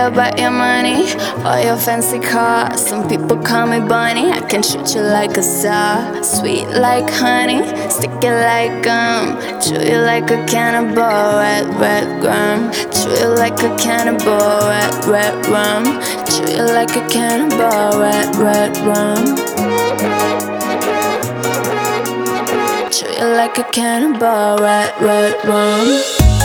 about your money or your fancy car. Some people call me Bunny. I can shoot you like a star. Sweet like honey, stick it like gum. Chew you like a cannibal, red gum. Chew you like a cannibal, red rum. Chew you like a cannibal, red rum. Chew you like a cannibal, red rum.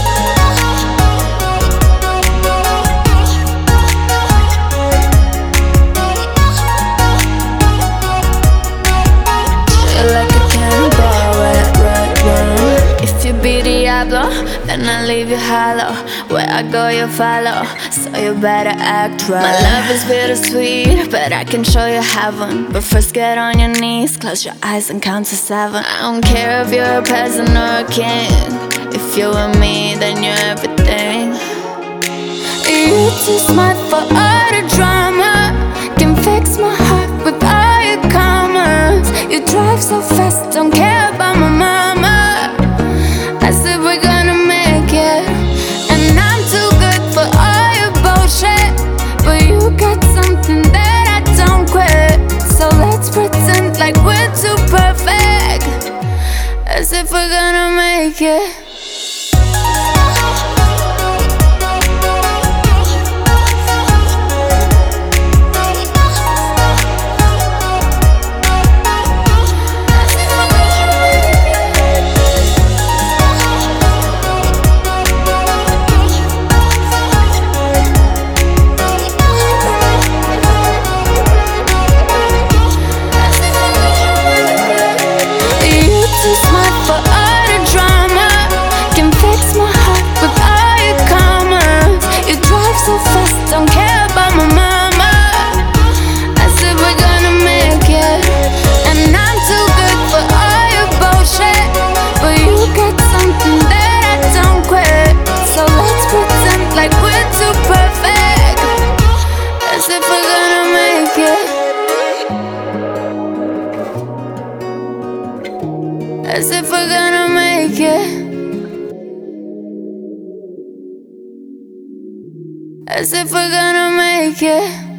Then I leave you hollow. Where I go you follow, so you better act right. My love is bittersweet, but I can show you heaven. But first get on your knees, close your eyes and count to 7. I don't care if you're a peasant or a king. If you're with me, then you're everything. You're too smart for all the drama. Can fix my heart with all your commas. You drive so fast, don't care about my mama. I said we're gonna make it, and I'm too good for all your bullshit. But you got something that I don't quit. So let's pretend like we're too perfect, as if we're gonna make it. As if we're gonna make it. As if we're gonna make it.